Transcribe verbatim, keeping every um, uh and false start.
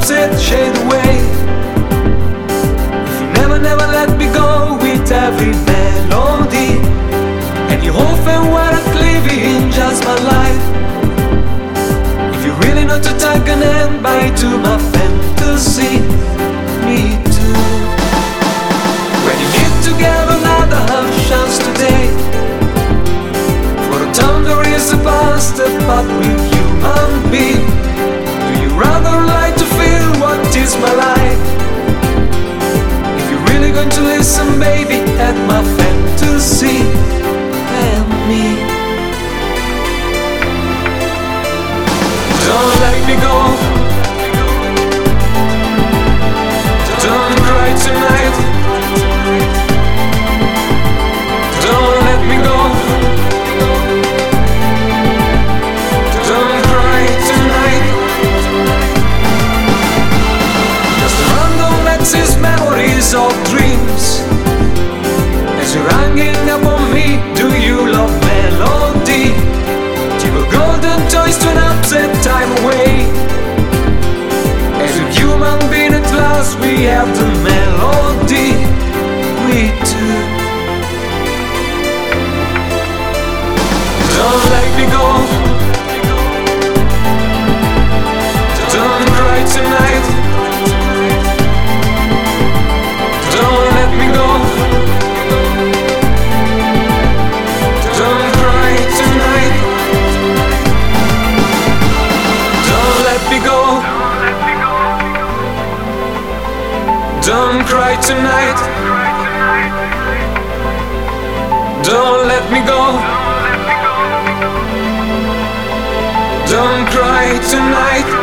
sunset shade away. If you never, never let me go with every melody, and you often weren't living just my life. If you really know to take an end by to my fantasy, me too. When you need to give another chance today, for a time there is a past apart with human being. Do you rather like to feel what is my life? If you're really going to listen, baby, at my fantasy and me. Don't let me go. Don't cry tonight. Don't let me go. Don't cry tonight. Just random access memories of dreams. As you're hanging upon me, do you love melody? Give a golden toys to an upset time away. As a human being at last, we have the melody. We do. Don't let me go. Don't cry tonight. Don't let me go. Don't cry tonight. Don't let me go. Don't cry tonight. Don't let me go. Don't cry tonight.